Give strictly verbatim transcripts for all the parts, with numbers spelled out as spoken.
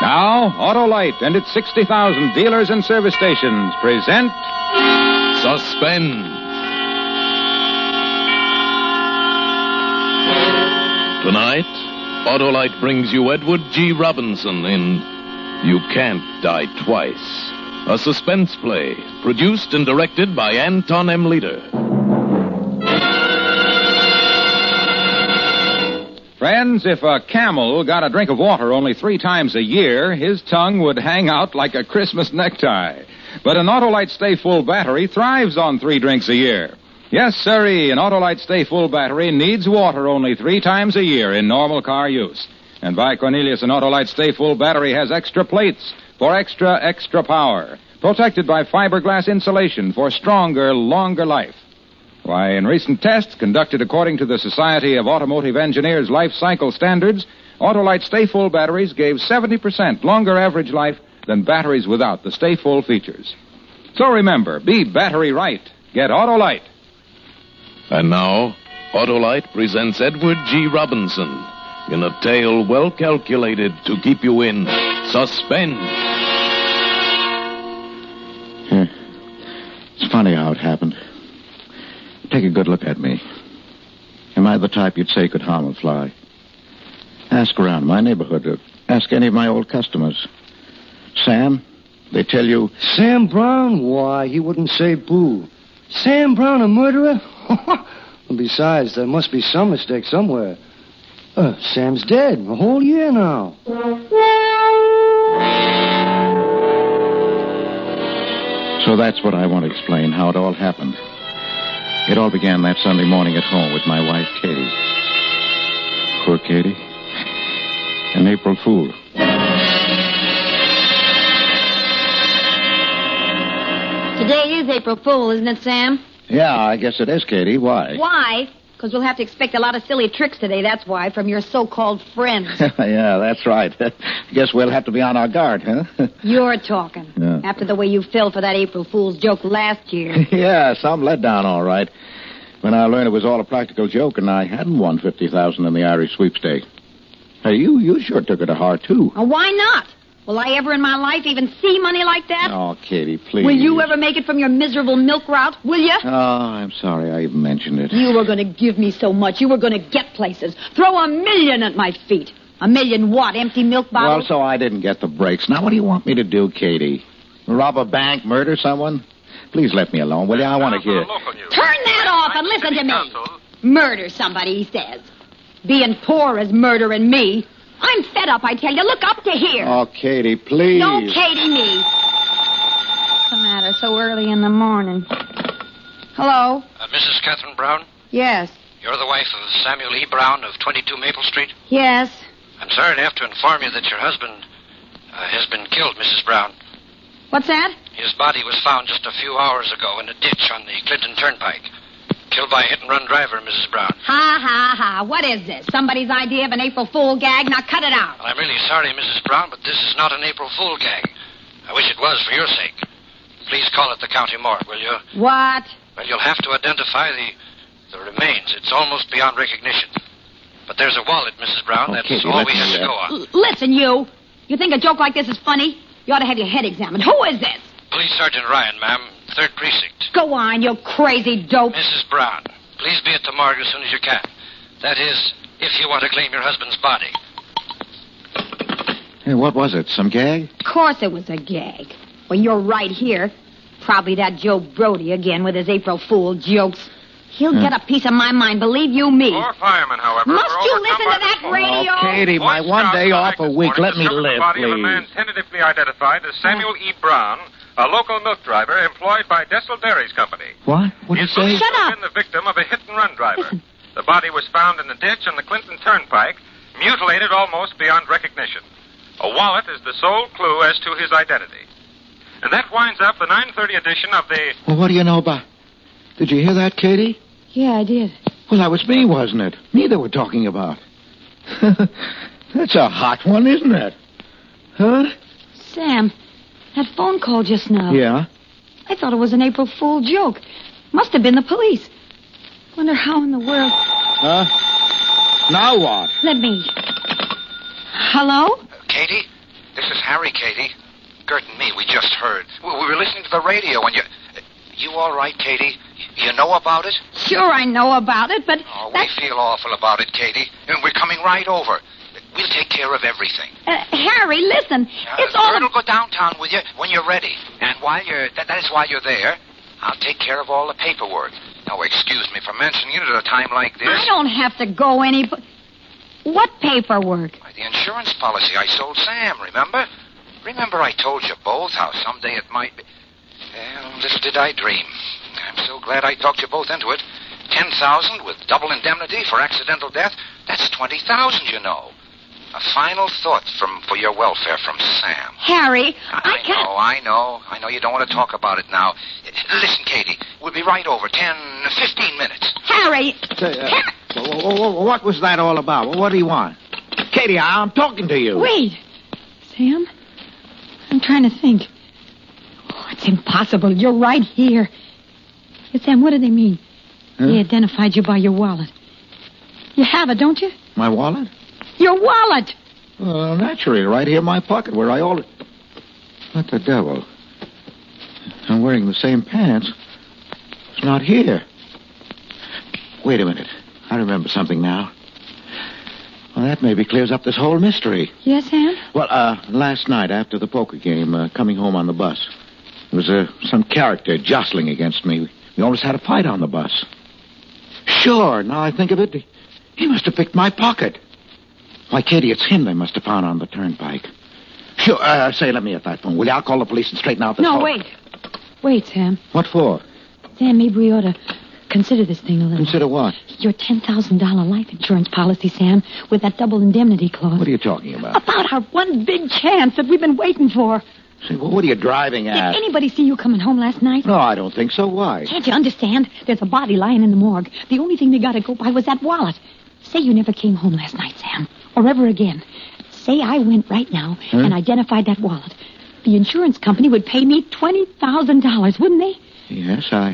Now, Autolite and its sixty thousand dealers and service stations present... Suspense. Tonight, Autolite brings you Edward G. Robinson in You Can't Die Twice, a suspense play produced and directed by Anton M. Leader. Friends, if a camel got a drink of water only three times a year, his tongue would hang out like a Christmas necktie. But an Autolite Stay Full battery thrives on three drinks a year. Yes, sirree, an Autolite Stay Full battery needs water only three times a year in normal car use. And by Cornelius, an Autolite Stay Full battery has extra plates for extra, extra power, protected by fiberglass insulation for stronger, longer life. Why, in recent tests conducted according to the Society of Automotive Engineers Life Cycle Standards, Autolite Stay Full batteries gave seventy percent longer average life than batteries without the Stay Full features. So remember, be battery right. Get Autolite. And now, Autolite presents Edward G. Robinson in a tale well calculated to keep you in suspense. Yeah. It's funny how it happened. Take a good look at me. Am I the type you'd say could harm a fly? Ask around my neighborhood. Or ask any of my old customers. Sam, they tell you... Sam Brown? Why, he wouldn't say boo. Sam Brown, a murderer? Besides, there must be some mistake somewhere. Uh, Sam's dead a whole year now. So that's what I want to explain, how it all happened. It all began that Sunday morning at home with my wife, Katie. Poor Katie. An April Fool. Today is April Fool, isn't it, Sam? Yeah, I guess it is, Katie. Why? Why? Because we'll have to expect a lot of silly tricks today, that's why, from your so-called friends. Yeah, that's right. I guess we'll have to be on our guard, huh? You're talking. Yeah. After the way you fell for that April Fool's joke last year. Yeah, some letdown, all right. When I learned it was all a practical joke and I hadn't won fifty thousand dollars in the Irish sweepstake. Hey, you, you sure took it to heart, too. Oh, why not? Will I ever in my life even see money like that? Oh, Katie, please. Will you ever make it from your miserable milk route? Will you? Oh, I'm sorry I even mentioned it. You were going to give me so much. You were going to get places. Throw a million at my feet. A million what? Empty milk bottles? Well, so I didn't get the breaks. Now, what do you want me to do, Katie? Rob a bank? Murder someone? Please let me alone, will you? I want to hear. Turn that off and listen to me. Murder somebody, he says. Being poor is murdering me. I'm fed up, I tell you. Look up to here. Oh, Katie, please. Don't Katie me. What's the matter so early in the morning? Hello? Uh, Missus Catherine Brown? Yes. You're the wife of Samuel E. Brown of twenty-two Maple Street? Yes. I'm sorry to have to inform you that your husband uh, has been killed, Missus Brown. What's that? His body was found just a few hours ago in a ditch on the Clinton Turnpike. Killed by a hit-and-run driver, Missus Brown. Ha, ha, ha. What is this? Somebody's idea of an April Fool gag? Now cut it out. Well, I'm really sorry, Missus Brown, but this is not an April Fool gag. I wish it was for your sake. Please call it the county morgue, will you? What? Well, you'll have to identify the the remains. It's almost beyond recognition. But there's a wallet, Missus Brown. That's Okay, all we listen, have to uh, go on. L- listen, you. You think a joke like this is funny? You ought to have your head examined. Who is this? Police Sergeant Ryan, ma'am. Third Precinct. Go on, you crazy dope. Missus Brown, please be at the morgue as soon as you can. That is, if you want to claim your husband's body. Hey, what was it? Some gag? Of course it was a gag. Well, you're right here. Probably that Joe Brody again with his April Fool jokes. He'll Hmm. get a piece of my mind, believe you me. Four firemen, however, Must were you overcome listen by to that the smoke. radio? Oh, Katie, my Boy one Scouts day in the off night a this week. morning Let me discovered live, the body of a man please. tentatively identified as Samuel E. Brown, a local milk driver employed by Dessel Dairies Company. What? What did you He's say? believed Shut to have up. been the victim of a hit-and-run driver. The body was found in the ditch on the Clinton Turnpike, mutilated almost beyond recognition. A wallet is the sole clue as to his identity. And that winds up the nine thirty edition of the... Well, what do you know about... Did you hear that, Katie? Yeah, I did. Well, that was me, wasn't it? Me they were talking about. That's a hot one, isn't it? Huh? Sam, that phone call just now. Yeah? I thought it was an April Fool joke. Must have been the police. Wonder how in the world... Huh? Now what? Let me... Hello? Katie? This is Harry, Katie. Gert and me, we just heard. We we were listening to the radio and you... You all right, Katie? You know about it? Sure, I know about it, but... Oh, that's... we feel awful about it, Katie. And we're coming right over. We'll take care of everything. Uh, Harry, listen. Uh, it's all... Gert will go downtown with you when you're ready. And while you're... That, that is while you're there, I'll take care of all the paperwork. Now, excuse me for mentioning it at a time like this. I don't have to go any... What paperwork? Why, the insurance policy I sold Sam, remember? Remember I told you both how someday it might be... Well, little did I dream. I'm so glad I talked you both into it. Ten thousand with double indemnity for accidental death. That's twenty thousand, you know. A final thought from for your welfare from Sam. Harry, I, I I can't... know, I know. I know you don't want to talk about it now. Listen, Katie, we'll be right over. Ten, fifteen minutes. Harry! Say, uh, what was that all about? What do you want? Katie, I'm talking to you. Wait. Sam? I'm trying to think. Oh, it's impossible. You're right here. Hey, Sam, what do they mean? Huh? They identified you by your wallet. You have it, don't you? My wallet? Your wallet! Well, naturally, right here in my pocket where I always... What the devil? I'm wearing the same pants. It's not here. Wait a minute. I remember something now. Well, that maybe clears up this whole mystery. Yes, Sam? Well, uh, last night after the poker game, uh, coming home on the bus, there was uh, some character jostling against me. We almost had a fight on the bus. Sure, now I think of it, he must have picked my pocket. Why, Katie, it's him they must have found on the turnpike. Sure, uh, say, let me at that phone, will you? I'll call the police and straighten out this No, whole... wait. Wait, Sam. What for? Sam, maybe we ought to consider this thing a little. Consider what? Your ten thousand dollars life insurance policy, Sam, with that double indemnity clause. What are you talking about? About our one big chance that we've been waiting for. Say, well, what are you driving at? Did anybody see you coming home last night? No, I don't think so. Why? Can't you understand? There's a body lying in the morgue. The only thing they got to go by was that wallet. Say you never came home last night, Sam, or ever again. Say I went right now huh? and identified that wallet. The insurance company would pay me twenty thousand dollars, wouldn't they? Yes, I...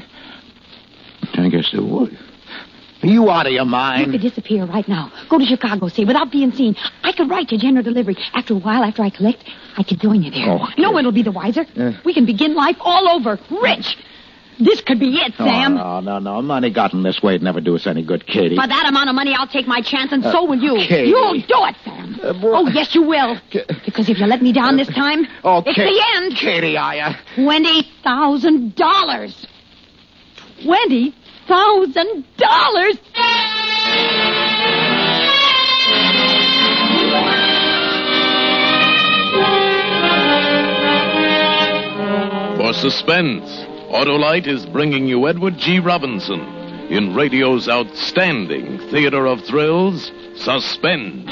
I guess they would. Are you out of your mind? You could disappear right now. Go to Chicago, say, without being seen. I could write to General Delivery. After a while, after I collect, I could join you there. Oh, no one will be the wiser. Uh, we can begin life all over, rich. This could be it, Sam. Oh, no, no, no. Money gotten this way would never do us any good, Katie. For that amount of money, I'll take my chance, and Uh, so will you. Katie. You'll do it, Sam. Uh, boy. Oh, yes, you will. Ka- Because if you let me down this time, Oh, it's Ka- the end. Katie, I... Uh... Twenty thousand dollars. Twenty thousand dollars. For suspense, Autolite is bringing you Edward G. Robinson in radio's outstanding theater of thrills, Suspense.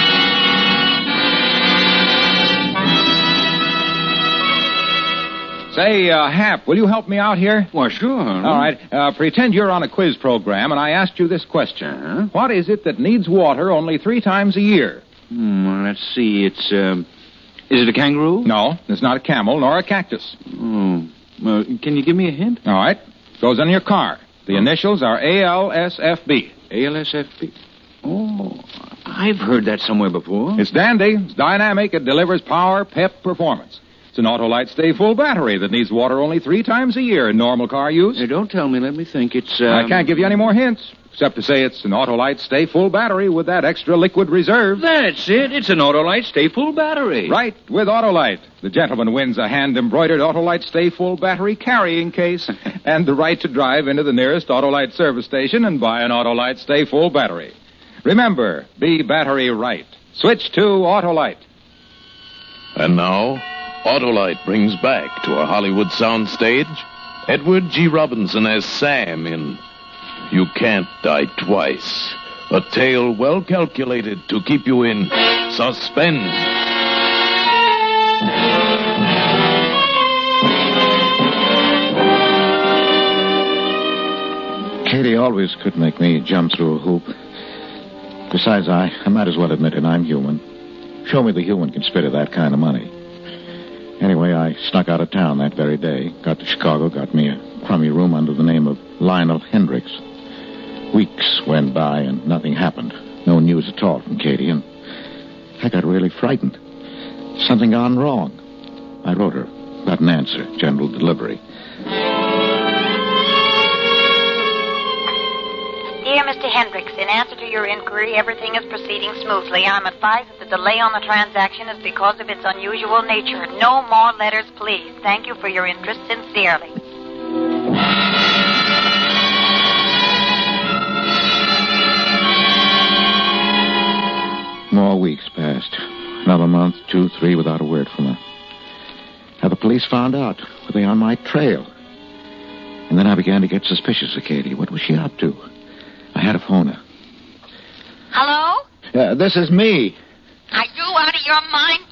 Say, uh, Hap, will you help me out here? Well, sure. All right. Uh, pretend you're on a quiz program, and I asked you this question. Uh-huh. What is it that needs water only three times a year? Hmm, well, let's see. It's, um... Is it a kangaroo? No, it's not a camel nor a cactus. Oh. Well, can you give me a hint? All right. Goes on your car. The initials are A L S F B. A L S F B? Oh, I've heard that somewhere before. It's dandy. It's dynamic. It delivers power, pep, performance. It's an Autolite Stay Full battery that needs water only three times a year in normal car use. Hey, don't tell me. Let me think. It's, um... I can't give you any more hints, except to say it's an Autolite Stay Full battery with that extra liquid reserve. That's it. It's an Autolite Stay Full battery. Right, with Autolite. The gentleman wins a hand-embroidered Autolite Stay Full battery carrying case and the right to drive into the nearest Autolite service station and buy an Autolite Stay Full battery. Remember, be battery right. Switch to Autolite. And now, Autolite brings back to a Hollywood soundstage Edward G. Robinson as Sam in You Can't Die Twice, a tale well calculated to keep you in suspense. Katie always could make me jump through a hoop. Besides, I, I might as well admit it. I'm human. Show me the human can spit at that kind of money. Anyway, I snuck out of town that very day. Got to Chicago, got me a crummy room under the name of Lionel Hendricks. Weeks went by and nothing happened. No news at all from Katie, and I got really frightened. Something gone wrong. I wrote her. Got an answer. General delivery. Dear Mister Hendricks, in answer to your inquiry, everything is proceeding smoothly. I'm advised that the delay on the transaction is because of its unusual nature. No more letters, please. Thank you for your interest sincerely. More weeks passed. Another month, two, three, without a word from her. Now the police found out. Were they on my trail? And then I began to get suspicious of Katie. What was she up to? I had to phone her. Hello? Uh, this is me. Are you out of your mind?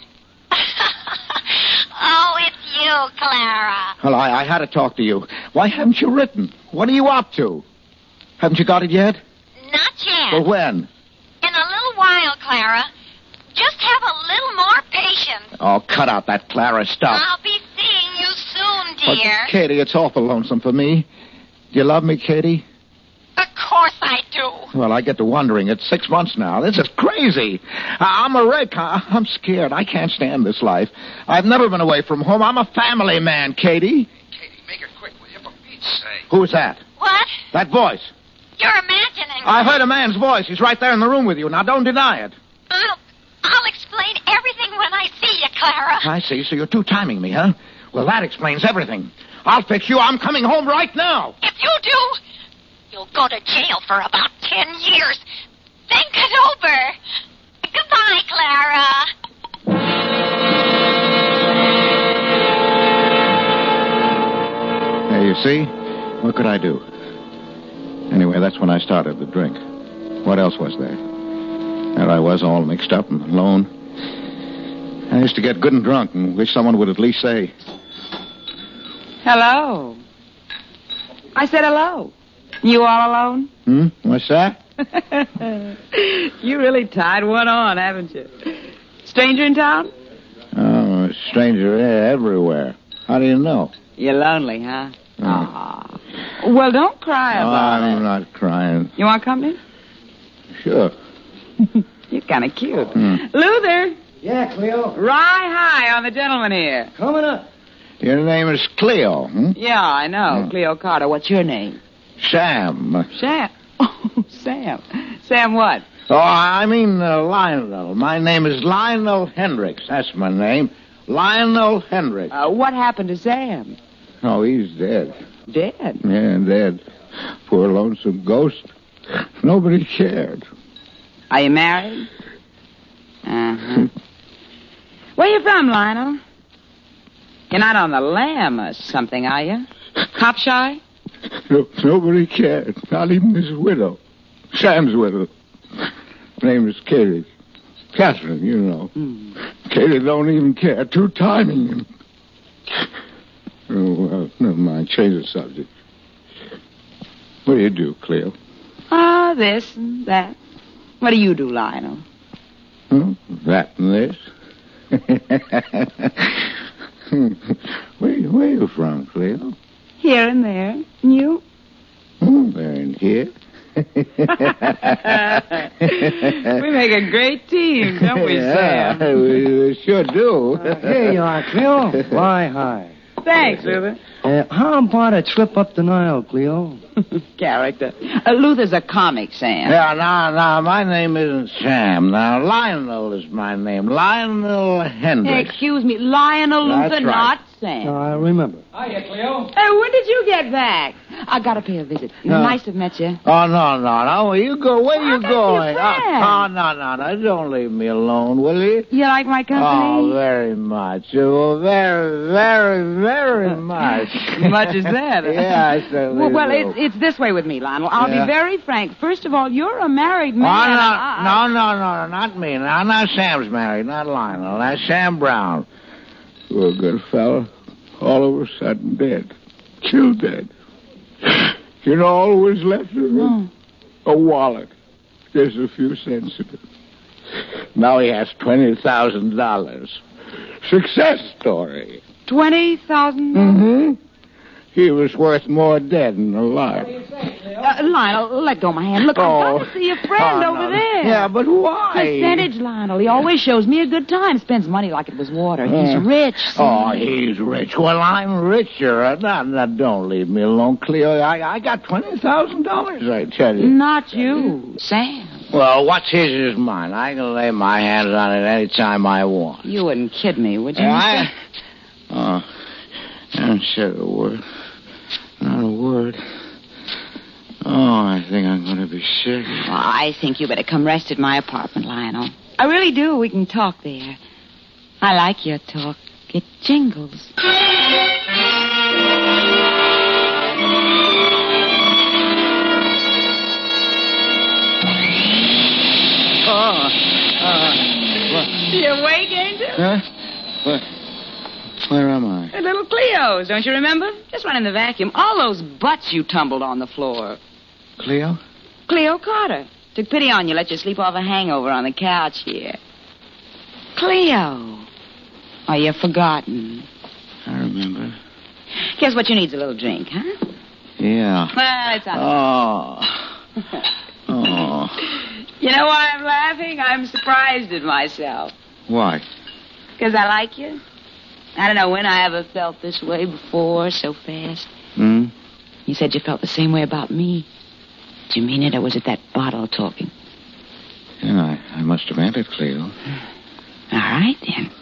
Oh, it's you, Clara. Well, I, I had to talk to you. Why haven't you written? What are you up to? Haven't you got it yet? Not yet. Well, when? In a little while, Clara. Just have a little more patience. Oh, cut out that Clara stuff. I'll be seeing you soon, dear. Oh, Katie, it's awful lonesome for me. Do you love me, Katie? Of course I do. Well, I get to wondering. It's six months now. This is crazy. I- I'm a wreck. I- I'm scared. I can't stand this life. I've never been away from home. I'm a family man, Katie. Katie, make it quick, will you? For Pete's sake. Who's that? What? That voice. You're imagining. I heard a man's voice. He's right there in the room with you. Now, don't deny it. I'll, I'll explain everything when I see you, Clara. I see. So you're two-timing me, huh? Well, that explains everything. I'll fix you. I'm coming home right now. If you do, you'll go to jail for about ten years. Think it over. Goodbye, Clara. Hey, you see? What could I do? Anyway, that's when I started to drink. What else was there? There I was, all mixed up and alone. I used to get good and drunk and wish someone would at least say, Hello. I said hello. You all alone? Hmm? What's that? You really tied one on, haven't you? Stranger in town? Oh, a stranger everywhere. How do you know? You're lonely, huh? Oh. Aw. Well, don't cry Oh, about I'm it. not crying. You want company? Sure. You're kind of cute. Hmm. Luther, Yeah, Cleo. rye high on the gentleman here. Coming up. Your name is Cleo, hmm? Yeah, I know. Hmm. Cleo Carter. What's your name? Sam. Sam. Oh, Sam. Sam what? Oh, I mean uh, Lionel. My name is Lionel Hendricks. That's my name. Lionel Hendricks. Uh, what happened to Sam? Oh, he's dead. Dead. Yeah, dead. Poor lonesome ghost. Nobody cared. Are you married? Uh-huh. Where you from, Lionel? You're not on the lam or something, are you? Cop shy? No, nobody cared. Not even his widow. Sam's widow. Her name is Katie. Catherine, you know. Mm. Katie don't even care. Two-timing him. Oh, well, never mind. Change the subject. What do you do, Cleo? Ah, this and that. What do you do, Lionel? Huh? That and this. where, where are you from, Cleo? Here and there. And you? Oh, they're in here. We make a great team, don't we, yeah, Sam? we, we sure do. Uh, here you are, Cleo. Fly high. Thanks, Luther. Uh, how about a trip up the Nile, Cleo? Character. Uh, Luther's a comic, Sam. Yeah, now, now, my name isn't Sam. Now, Lionel is my name. Lionel Hendricks. Excuse me, Lionel That's Luther, right. not Sam. No, I remember. Hiya, Cleo. Hey, when did you get back? I gotta pay a visit. No. Nice to have met you. Oh, no, no, no. You go. Where I you gotta be a going? friend. Oh, oh, no, no, no. Don't leave me alone, will you? You like my Oh, company? very much. Oh, very, very, very much. Much as that. Yeah, I certainly Well, well do. it's, it's this way with me, Lionel. I'll Yeah. be very frank. First of all, you're a married Oh, man. no, and I- no, no, no, not me. Now, now Sam's married, not Lionel. That's Sam Brown. Poor good fellow. All of a sudden dead. Killed dead. You know all who was left of him? Oh. A wallet. There's a few cents in it. Now he has twenty thousand dollars. Success story. Twenty thousand? Mm-hmm. He was worth more dead than alive. Uh, Lionel, let go of my hand. Look, Oh. I've got to see your friend Oh, over no. there. Yeah, but why? Percentage, Lionel. He always shows me a good time. Spends money like it was water. He's Uh, rich. see? Oh, he's rich. Well, I'm richer. Uh, Now, now, don't leave me alone, Cleo. I, I got twenty thousand dollars, I tell you. Not you, Sam. Well, what's his is mine. I can lay my hands on it any time I want. You wouldn't kid me, would you? I... mister? Oh, I haven't said a word. Not a word. Oh, I think I'm going to be sick. Well, I think you better come rest at my apartment, Lionel. I really do. We can talk there. I like your talk. It jingles. Oh, uh, what? You awake, Angel? Huh? What? Where am I? At little Cleo's, don't you remember? Just running the vacuum. All those butts you tumbled on the floor. Cleo? Cleo Carter. Took pity on you, let you sleep off a hangover on the couch here. Cleo. Are you forgotten? I remember. Guess what you need's a little drink, huh? Yeah. Well, it's on. Oh. Oh. You know why I'm laughing? I'm surprised at myself. Why? Because I like you. I don't know when I ever felt this way before, so fast. Hmm? You said you felt the same way about me. Did you mean it, or was it that bottle talking? Yeah, I, I must have meant it, Cleo. All right, then.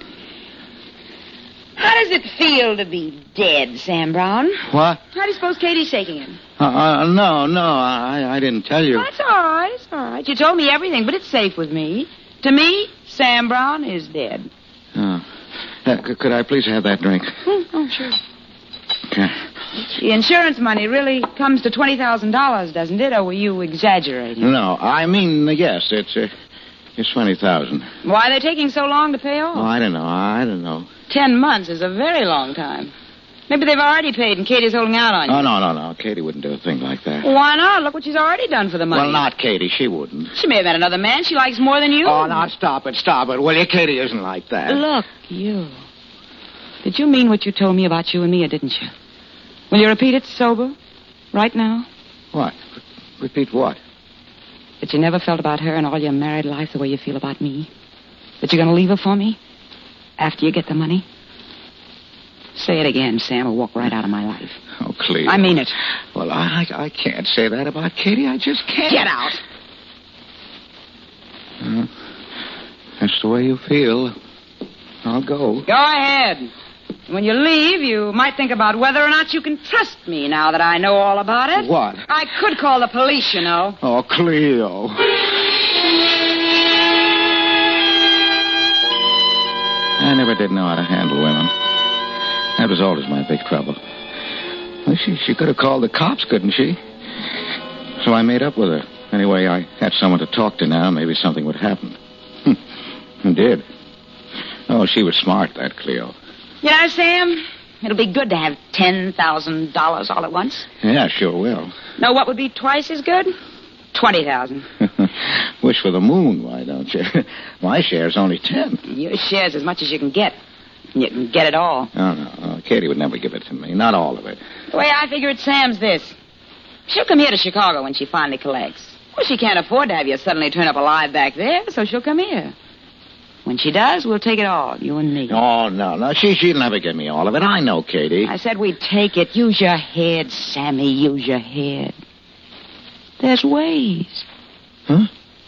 How does it feel to be dead, Sam Brown? What? How do you suppose Katie's taking him? Uh, uh, no, no, I, I didn't tell you. That's all right, it's all right. You told me everything, but it's safe with me. To me, Sam Brown is dead. Oh. Uh, c- could I please have that drink? Hmm, oh, sure. Okay. The insurance money really comes to twenty thousand dollars, doesn't it? Or were you exaggerating? No, I mean, yes, it's, uh, it's twenty thousand. Why are they taking so long to pay off? Oh, I don't know, I don't know. Ten months is a very long time. Maybe they've already paid and Katie's holding out on you. Oh, no, no, no. Katie wouldn't do a thing like that. Well, why not? Look what she's already done for the money. Well, not Katie. She wouldn't. She may have met another man she likes more than you. Oh, now, stop it, stop it. Will you? Katie isn't like that. Look, you. Did you mean what you told me about you and me, or didn't you? Will you repeat it sober? Right now? What? Repeat what? That you never felt about her in all your married life the way you feel about me? That you're going to leave her for me? After you get the money? Say it again, Sam, or walk right out of my life. Oh, Cleo. I mean it. Well, I, I can't say that about Katie. I just can't. Get out. Uh, that's the way you feel. I'll go. Go ahead. When you leave, you might think about whether or not you can trust me now that I know all about it. What? I could call the police, you know. Oh, Cleo. I never did know how to handle women. That was always my big trouble. Well, she, she could have called the cops, couldn't she? So I made up with her. Anyway, I had someone to talk to now. Maybe something would happen. It did. Oh, she was smart, that Cleo. You know, Sam, it'll be good to have ten thousand dollars all at once. Yeah, sure will. Know what would be twice as good? twenty thousand dollars. Wish for the moon, why don't you? My share's only ten. Your share's as much as you can get. You can get it all. Oh, no, no. Katie would never give it to me. Not all of it. The way I figure it, Sam's this. She'll come here to Chicago when she finally collects. Well, she can't afford to have you suddenly turn up alive back there, so she'll come here. When she does, we'll take it all, you and me. Oh, no, no. She, she'll never give me all of it. I know, Katie. I said we'd take it. Use your head, Sammy. Use your head. There's ways. Huh?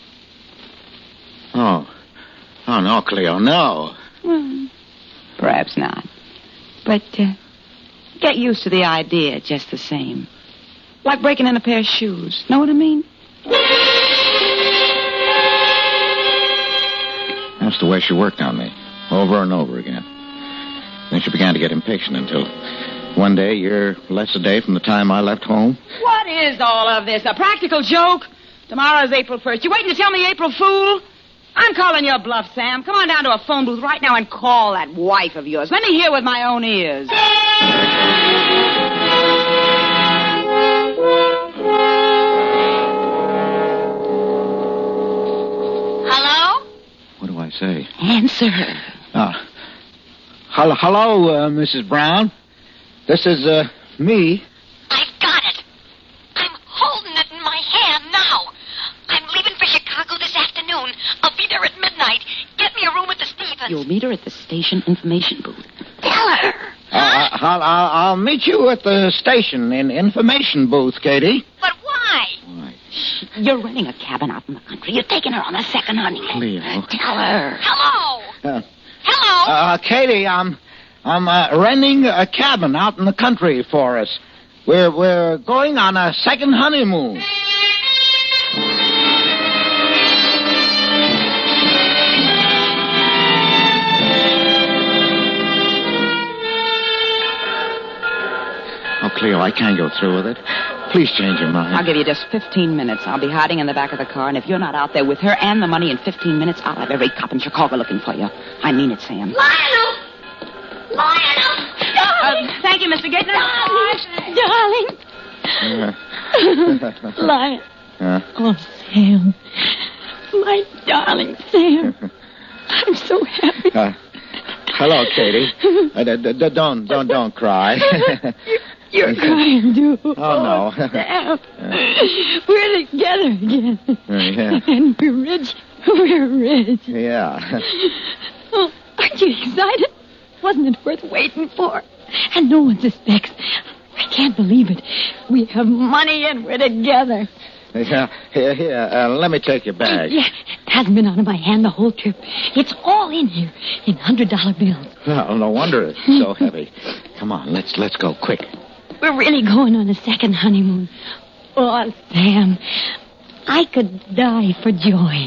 Oh. Oh, no, Cleo, no. Well, perhaps not. But uh, get used to the idea just the same. Like breaking in a pair of shoes. Know what I mean? That's the way she worked on me. Over and over again. Then she began to get impatient until one day, year less a day from the time I left home. What is all of this? A practical joke? Tomorrow's April first. You waiting to tell me April Fool? I'm calling your bluff, Sam. Come on down to a phone booth right now and call that wife of yours. Let me hear with my own ears. Hello? What do I say? Answer her. Ah. Hello, hello, uh, Missus Brown. This is, uh, me. I've got it. I'm holding You'll meet her at the station information booth. Tell her. Uh, I'll, I'll, I'll meet you at the station in information booth, Katie. But why? Why? You're renting a cabin out in the country. You're taking her on a second honeymoon. Cleo. Tell her. Hello. Uh, Hello. uh, Katie, I'm, I'm uh, renting a cabin out in the country for us. We're, we're going on a second honeymoon. Oh, Cleo, I can't go through with it. Please change your mind. I'll give you just fifteen minutes. I'll be hiding in the back of the car, and if you're not out there with her and the money in fifteen minutes, I'll have every cop in Chicago looking for you. I mean it, Sam. Lionel. Lionel. Darling. Uh, thank you, Mister Gaitner. Darling. Darling. Lion. Uh, Oh, Sam. My darling Sam. I'm so happy. uh, hello, Katie. Uh, d- d- d- don't, don't, don't cry. You're crying, too. Oh, no. Sam. We're together again. Uh, yeah. And we're rich. We're rich. Yeah. Oh, aren't you excited? Wasn't it worth waiting for? And no one suspects. I can't believe it. We have money and we're together. Yeah, here, here. Uh, let me take your bag. Yeah, it hasn't been out of my hand the whole trip. It's all in here, in hundred dollar bills. Well, no wonder it's so heavy. Come on, let's let's go quick. We're really going on a second honeymoon. Oh, Sam, I could die for joy.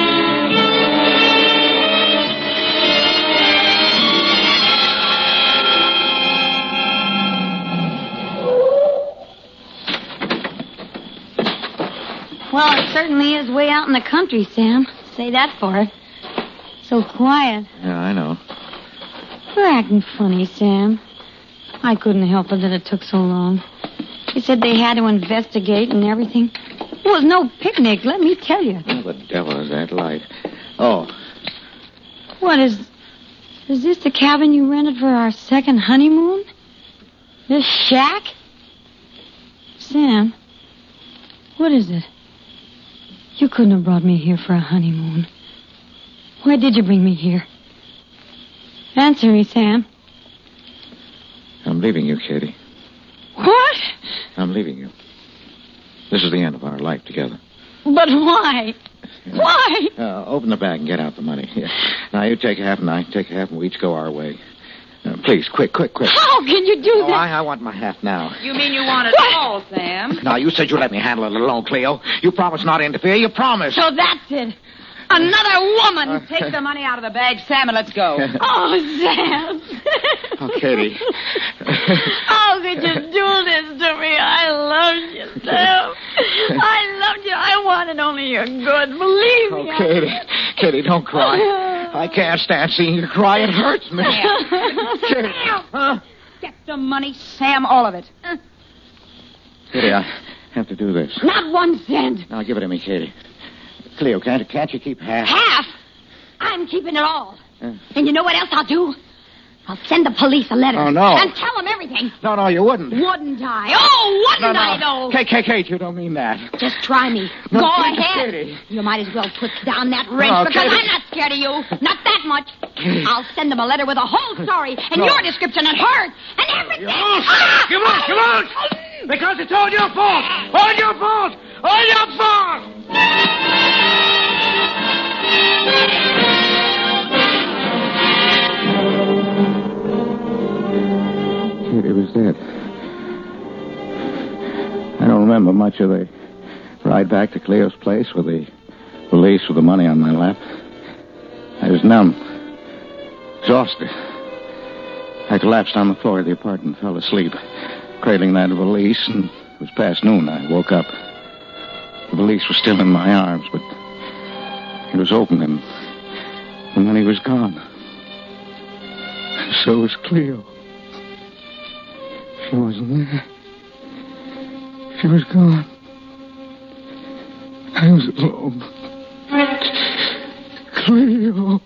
Well, it certainly is way out in the country, Sam. Say that for it. So quiet. Yeah, I know. You're acting funny, Sam. I couldn't help it that it took so long. They said they had to investigate and everything. It was no picnic, let me tell you. What the devil is that light? Oh, What is... Is this the cabin you rented for our second honeymoon? This shack? Sam, what is it? You couldn't have brought me here for a honeymoon. Why did you bring me here? Answer me, Sam. I'm leaving you, Katie. What? I'm leaving you. This is the end of our life together. But why? Why? Uh, open the bag and get out the money. Yeah. Now, you take half and I take half and we each go our way. Uh, please, quick, quick, quick. How can you do Oh, that? I, I want my half now. You mean you want it all, Sam? Now, you said you'd let me handle it alone, Cleo. You promised not to interfere. You promised. So that's it. Another woman. Take the money out of the bag, Sam, and let's go. Oh, Sam. Oh, Katie. How could you do this to me? I loved you, Sam. I loved you. I wanted only your good. Believe Oh, me. Katie. Katie, don't cry. I can't stand seeing you cry. It hurts me. Katie. Huh? Get the money, Sam, all of it. Katie, I have to do this. Not one cent. Now, give it to me, Katie. Cleo, can't, can't you keep half? Half? I'm keeping it all. Uh. And you know what else I'll do? I'll send the police a letter. Oh, no. And tell them everything. No, no, you wouldn't. Wouldn't I? Oh, wouldn't No, no. I, though? Kate, Kate, Kate, you don't mean that. Just try me. No, Go Katie, ahead. Katie. You might as well put down that wrench No, because Katie. I'm not scared of you. Not that much. I'll send them a letter with a whole story and No. your description and hers and everything. You won't! You won't! You won't! Because it's all your fault! All your fault! All your fault! Katie was dead. I don't remember much of the ride back to Cleo's place with the police with the money on my lap. I was numb, exhausted. I collapsed on the floor of the apartment, fell asleep, cradling that valise, and it was past noon. I woke up. The valise was still in my arms, but it was open, and, and then he was gone. And so was Cleo. She wasn't there. She was gone. I was alone. Cleo.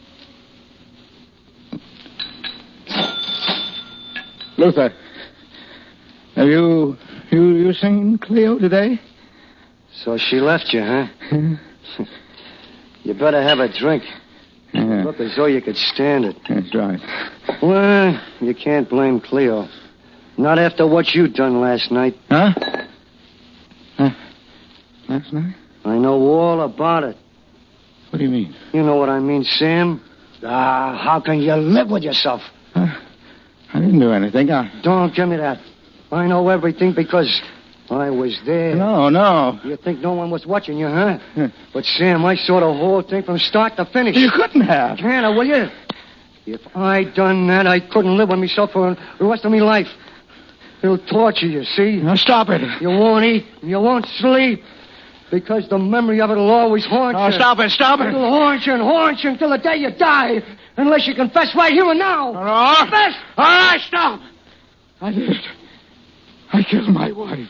Luther, have you you you seen Cleo today? So she left you, huh? You better have a drink. Yeah. Look as though you could stand it. That's right. Well, you can't blame Cleo. Not after what you done last night. Huh? Uh, last night? I know all about it. What do you mean? You know what I mean, Sam? Ah, how can you live with yourself? Uh, I didn't do anything. I... Don't give me that. I know everything because I was there. No, no. You think no one was watching you, huh? But, Sam, I saw the whole thing from start to finish. You couldn't have. Hannah, will you? If I done that, I couldn't live with myself for the rest of my life. It'll torture you, see? Now, stop it. You won't eat. You won't sleep. Because the memory of it will always haunt Oh, you. stop it, stop it. It'll haunt you and haunt you until the day you die. Unless you confess right here and now. No, no. Confess! All right, stop. I did it. I killed my wife.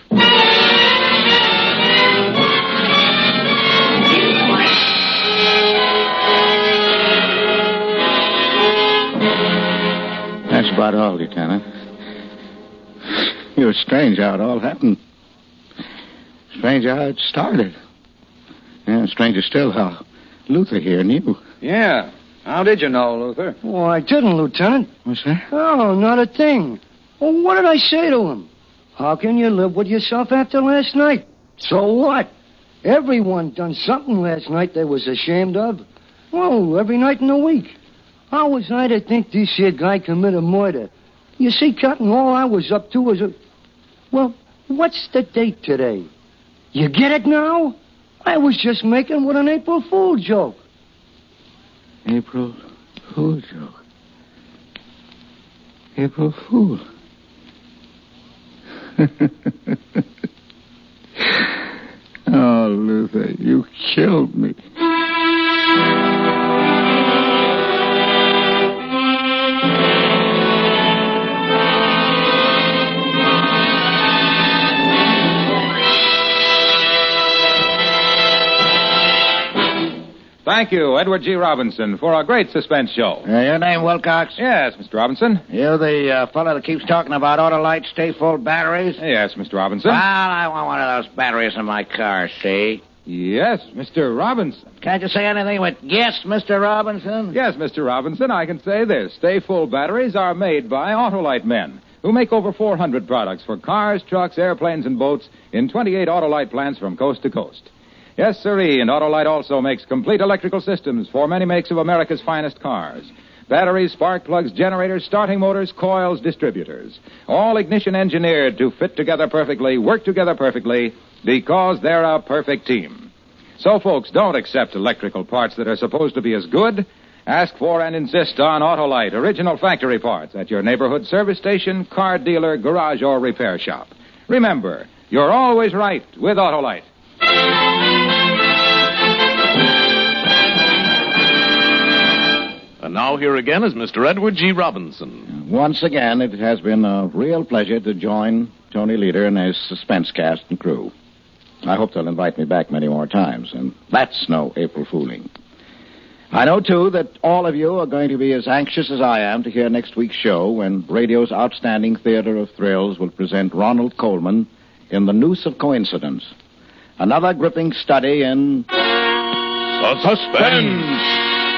That's about all, Lieutenant. It was strange how it all happened. Strange how it started. And stranger still how Luther here knew. Yeah. How did you know, Luther? Oh, I didn't, Lieutenant. What's that? Oh, not a thing. Well, what did I say to him? How can you live with yourself after last night? So what? Everyone done something last night they was ashamed of. Oh, every night in the week. How was I to think this here guy committed murder? You see, Cotton, all I was up to was a... Well, what's the date today? You get it now? I was just making what an April Fool joke. April Fool joke. April Fool. Oh, Luther, you killed me. Thank you, Edward G. Robinson, for a great suspense show. Uh, your name, Wilcox? Yes, Mister Robinson. You the uh, fellow that keeps talking about Autolite stay-full batteries? Yes, Mister Robinson. Well, I want one of those batteries in my car, see? Yes, Mister Robinson. Can't you say anything but yes, Mister Robinson? Yes, Mister Robinson, I can say this. Stay-full batteries are made by Autolite men, who make over four hundred products for cars, trucks, airplanes, and boats in twenty-eight Autolite plants from coast to coast. Yes, sirree, and Autolite also makes complete electrical systems for many makes of America's finest cars. Batteries, spark plugs, generators, starting motors, coils, distributors. All ignition engineered to fit together perfectly, work together perfectly, because they're a perfect team. So, folks, don't accept electrical parts that are supposed to be as good. Ask for and insist on Autolite, original factory parts, at your neighborhood service station, car dealer, garage, or repair shop. Remember, you're always right with Autolite. And now here again is Mister Edward G. Robinson. Once again, it has been a real pleasure to join Tony Leader and his suspense cast and crew. I hope they'll invite me back many more times, and that's no April fooling. I know, too, that all of you are going to be as anxious as I am to hear next week's show when radio's outstanding theater of thrills will present Ronald Colman in The Noose of Coincidence, another gripping study in... Suspense!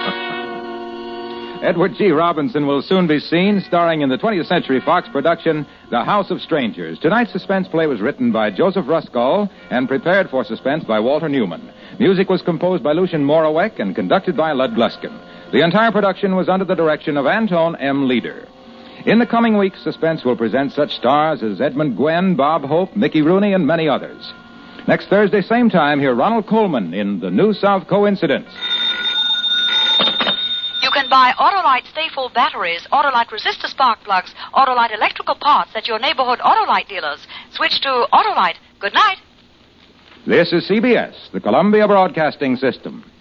Edward G. Robinson will soon be seen starring in the twentieth Century Fox production, The House of Strangers. Tonight's suspense play was written by Joseph Ruskall and prepared for suspense by Walter Newman. Music was composed by Lucien Moraweck and conducted by Lud Gluskin. The entire production was under the direction of Anton M. Leader. In the coming weeks, Suspense will present such stars as Edmund Gwenn, Bob Hope, Mickey Rooney, and many others. Next Thursday, same time, hear Ronald Colman in The Noose of Coincidence. You can buy Autolite stay-full batteries, Autolite resistor spark plugs, Autolite electrical parts at your neighborhood Autolite dealers. Switch to Autolite. Good night. This is C B S, the Columbia Broadcasting System.